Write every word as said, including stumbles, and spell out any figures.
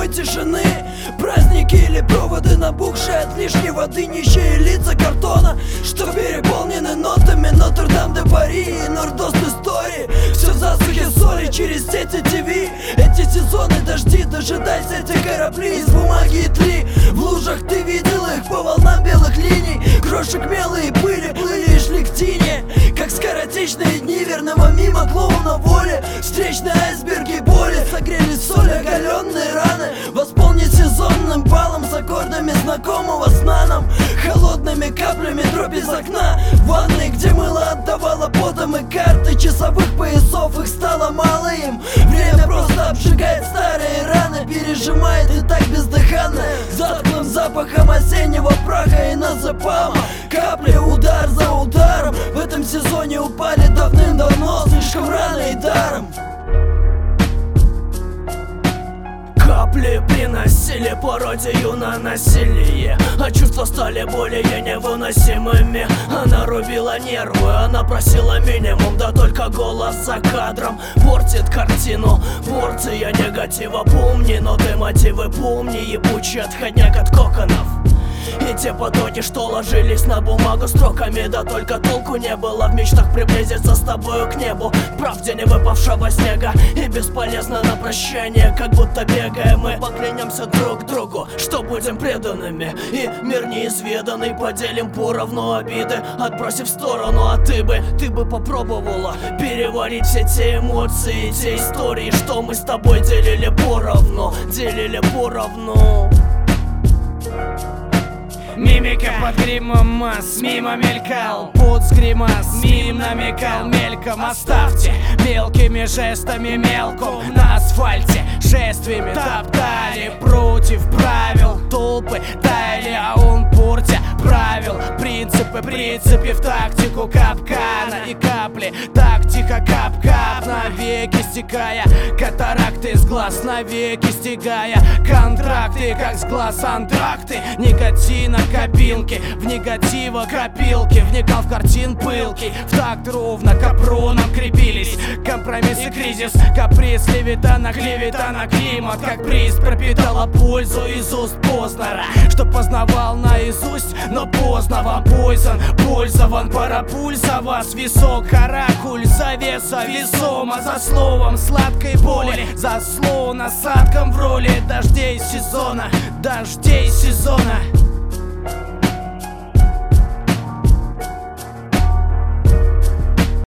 зимой тишины. Праздники или проводы, набухшие от лишней воды, нищие лица картона, что переполнены нотами Нотр-Дам-де-Пари и Нордост истории. Все в засухе соли через сети ТВ. Эти сезоны дожди, дожидайся эти корабли из бумаги и тли. В лужах ты видел их по волнам белых линий. Крошек мелы и пыли плыли и шли к тине, как скоротечные дни верного мимо клоуна воли. Встречные айсберги боли согрели соль оголенные раны. Восполнить сезонным балом с аккордами знакомого сна нам. Холодными каплями дробь из окна ванной, где мыло отдавало потом и карты часовых поясов. Их стало мало им. Время просто обжигает старые раны, пережимает и так бездыханно затхлым запахом осеннего праха и назапама. Капли удар за ударом в этом сезоне упали давным-давно, слишком рано и даром. Капли приносили пародию на насилие, а чувства стали более невыносимыми. Она рубила нервы, она просила минимум, да только голос за кадром портит картину. Порция негатива, помни, но ты мотивы помни. Ебучий отходняк от коконов и те потоки, что ложились на бумагу строками. Да только толку не было в мечтах приблизиться с тобою к небу. Правде не выпавшего снега и бесполезно на прощание, как будто бегаем мы. Поклянемся друг другу, что будем преданными, и мир неизведанный поделим поровну обиды, отбросив в сторону. А ты бы, ты бы попробовала переварить все те эмоции, те истории, что мы с тобой делили поровну, делили поровну. Мимика под гримом масс, мимо мелькал путь с гримас, мим намекал мельком. Оставьте мелкими жестами мелку на асфальте, шествиями топтали против правил. Толпы таяли, а он портя правил. Принципы, принципе в тактику капкана и капли так тихо кап-кап, навеки стекая катаракты с глаз, навеки стягая контракты, как с глаз антракты. Никотина копилки, в негатива копилки, вникал в картин пылки, в такт ровно капроном крепились компромисс и кризис, каприз левитана, клеветана, климат, как приз пропитала пользу из уст Познера, что познавал наизусть, но поздно вам пойзан, пользован, пора пульса вас, висок, каракуль, завеса весома, за словом сладкой боли, заслон осадком в роли дождей сезона, дождей сезона.